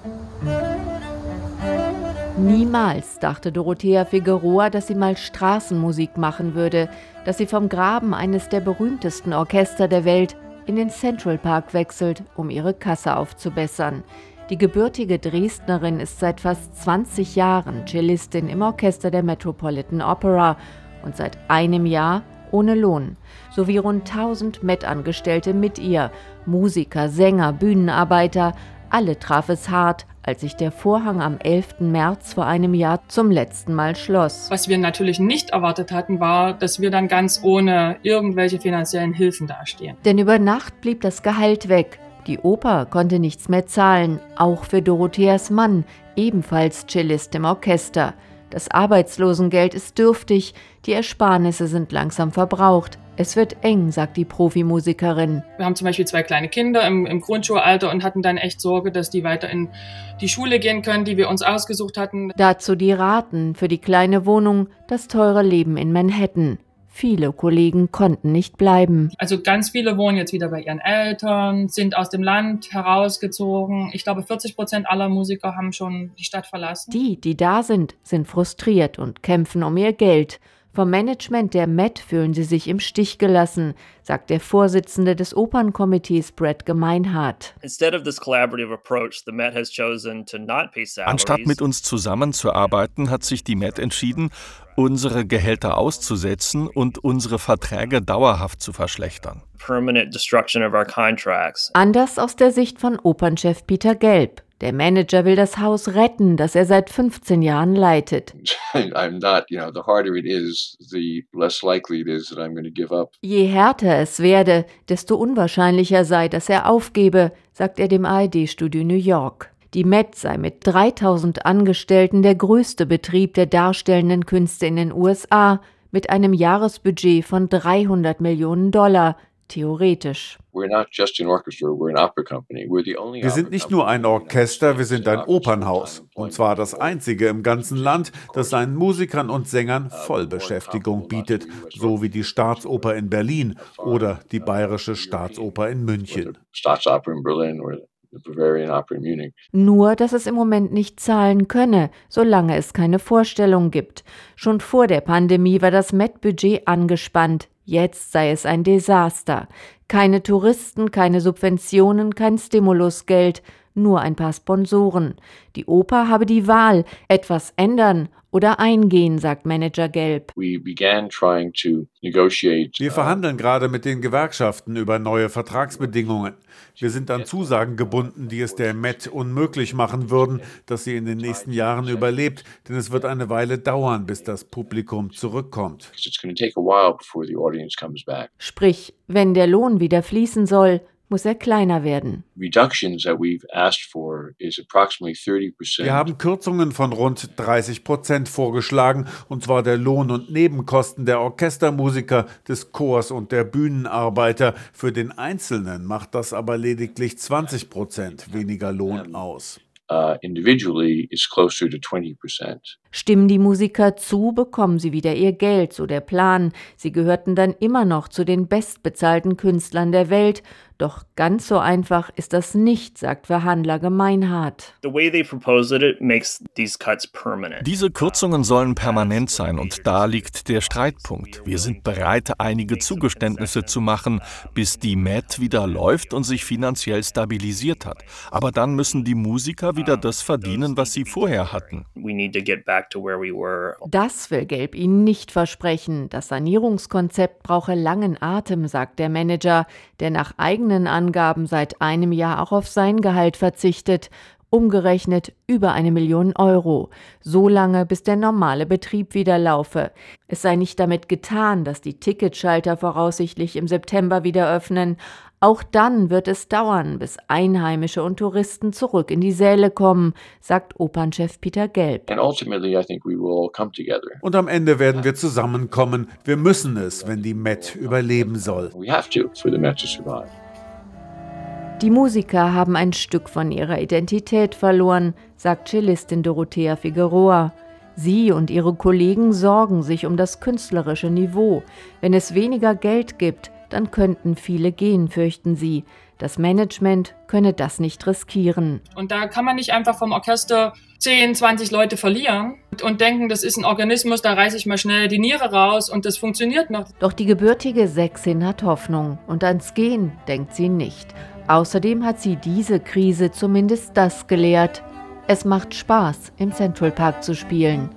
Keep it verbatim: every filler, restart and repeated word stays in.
Niemals dachte Dorothea Figueroa, dass sie mal Straßenmusik machen würde, dass sie vom Graben eines der berühmtesten Orchester der Welt in den Central Park wechselt, um ihre Kasse aufzubessern. Die gebürtige Dresdnerin ist seit fast zwanzig Jahren Cellistin im Orchester der Metropolitan Opera und seit einem Jahr ohne Lohn, sowie rund tausend Met-Angestellte mit ihr, Musiker, Sänger, Bühnenarbeiter. Alle traf es hart, als sich der Vorhang am elften März vor einem Jahr zum letzten Mal schloss. Was wir natürlich nicht erwartet hatten, war, dass wir dann ganz ohne irgendwelche finanziellen Hilfen dastehen. Denn über Nacht blieb das Gehalt weg. Die Oper konnte nichts mehr zahlen, auch für Dorotheas Mann, ebenfalls Cellist im Orchester. Das Arbeitslosengeld ist dürftig, die Ersparnisse sind langsam verbraucht. Es wird eng, sagt die Profimusikerin. Wir haben zum Beispiel zwei kleine Kinder im, im Grundschulalter und hatten dann echt Sorge, dass die weiter in die Schule gehen können, die wir uns ausgesucht hatten. Dazu die Raten für die kleine Wohnung, das teure Leben in Manhattan. Viele Kollegen konnten nicht bleiben. Also ganz viele wohnen jetzt wieder bei ihren Eltern, sind aus dem Land herausgezogen. Ich glaube, vierzig Prozent aller Musiker haben schon die Stadt verlassen. Die, die da sind, sind frustriert und kämpfen um ihr Geld. Vom Management der Met fühlen sie sich im Stich gelassen, sagt der Vorsitzende des Opernkomitees Brett Gemeinhardt. Anstatt mit uns zusammenzuarbeiten, hat sich die Met entschieden, unsere Gehälter auszusetzen und unsere Verträge dauerhaft zu verschlechtern. Anders aus der Sicht von Opernchef Peter Gelb. Der Manager will das Haus retten, das er seit fünfzehn Jahren leitet. Je härter es werde, desto unwahrscheinlicher sei, dass er aufgebe, sagt er dem A R D-Studio New York. Die Met sei mit dreitausend Angestellten der größte Betrieb der darstellenden Künste in den U S A mit einem Jahresbudget von dreihundert Millionen Dollar. Theoretisch. Wir sind nicht nur ein Orchester, wir sind ein Opernhaus. Und zwar das einzige im ganzen Land, das seinen Musikern und Sängern Vollbeschäftigung bietet, so wie die Staatsoper in Berlin oder die Bayerische Staatsoper in München. Nur, dass es im Moment nicht zahlen könne, solange es keine Vorstellung gibt. Schon vor der Pandemie war das Met-Budget angespannt. Jetzt sei es ein Desaster. Keine Touristen, keine Subventionen, kein Stimulusgeld, nur ein paar Sponsoren. Die Oper habe die Wahl, etwas ändern oder eingehen, sagt Manager Gelb. Wir verhandeln gerade mit den Gewerkschaften über neue Vertragsbedingungen. Wir sind an Zusagen gebunden, die es der Met unmöglich machen würden, dass sie in den nächsten Jahren überlebt, denn es wird eine Weile dauern, bis das Publikum zurückkommt. Sprich, wenn der Lohn wieder fließen soll, muss er kleiner werden. Wir haben Kürzungen von rund dreißig Prozent vorgeschlagen, und zwar der Lohn- und Nebenkosten der Orchestermusiker, des Chors und der Bühnenarbeiter. Für den Einzelnen macht das aber lediglich zwanzig Prozent weniger Lohn aus. Uh, individually is closer to twenty percent. Stimmen die Musiker zu, bekommen sie wieder ihr Geld, so der Plan. Sie gehörten dann immer noch zu den bestbezahlten Künstlern der Welt. Doch ganz so einfach ist das nicht, sagt Verhandler Gemeinhardt. Diese Kürzungen sollen permanent sein und da liegt der Streitpunkt. Wir sind bereit, einige Zugeständnisse zu machen, bis die Met wieder läuft und sich finanziell stabilisiert hat. Aber dann müssen die Musiker wieder das verdienen, was sie vorher hatten. Das will Gelb ihnen nicht versprechen. Das Sanierungskonzept brauche langen Atem, sagt der Manager, der nach eigenen Angaben seit einem Jahr auch auf sein Gehalt verzichtet. Umgerechnet über eine Million Euro. So lange, bis der normale Betrieb wieder laufe. Es sei nicht damit getan, dass die Ticketschalter voraussichtlich im September wieder öffnen. Auch dann wird es dauern, bis Einheimische und Touristen zurück in die Säle kommen, sagt Opernchef Peter Gelb. Und am Ende werden wir zusammenkommen. Wir müssen es, wenn die Met überleben soll. Die Musiker haben ein Stück von ihrer Identität verloren, sagt Cellistin Dorothea Figueroa. Sie und ihre Kollegen sorgen sich um das künstlerische Niveau. Wenn es weniger Geld gibt, dann könnten viele gehen, fürchten sie. Das Management könne das nicht riskieren. Und da kann man nicht einfach vom Orchester zehn, zwanzig Leute verlieren und denken, das ist ein Organismus, da reiße ich mal schnell die Niere raus und das funktioniert noch. Doch die gebürtige Sächsin hat Hoffnung und ans Gehen denkt sie nicht. Außerdem hat sie diese Krise zumindest das gelehrt: Es macht Spaß, im Central Park zu spielen.